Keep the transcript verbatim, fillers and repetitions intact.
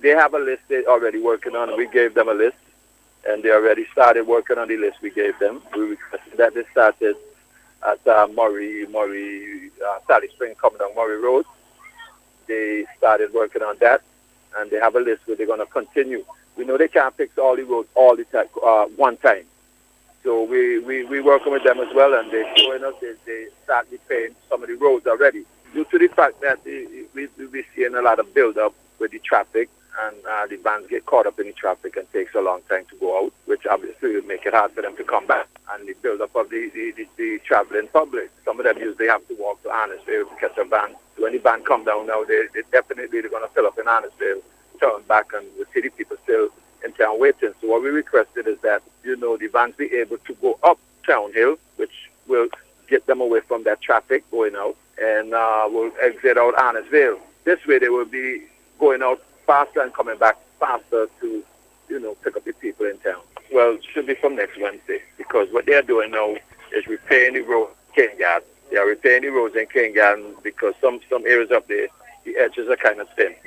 they have a list they're already working on. We gave them a list, and they already started working on the list we gave them. We requested that they started at uh, Murray, Murray, uh, Sally Spring coming down Murray Road. They started working on that, and they have a list where they're going to continue. We know they can't fix all the roads all the time, uh, one time. So we, we, we working with them as well, and they're showing us they, they start repairing some of the roads already. Due to the fact that the, we, we're seeing a lot of build-up with the traffic, and uh, the vans get caught up in the traffic and takes a long time to go out, which obviously will make it hard for them to come back. And the build-up of the, the, the, the traveling public. Some of them usually have to walk to Arnesville to catch a van. So when the van come down now, they, they definitely they're going to fill up in Arnesville, turn back, and we see the people still in town waiting. So what we requested is that, you know, the vans be able to go up Town Hill, which will get them away from that traffic going out, and uh, will exit out Arnesville. This way they will be going out faster and coming back faster to, you know, pick up the people in town. Well, it should be from next Wednesday, because what they're doing now is repairing the road in Cane Garden. They are repairing the roads in Cane Garden because some, some areas up there, the edges are kind of thin.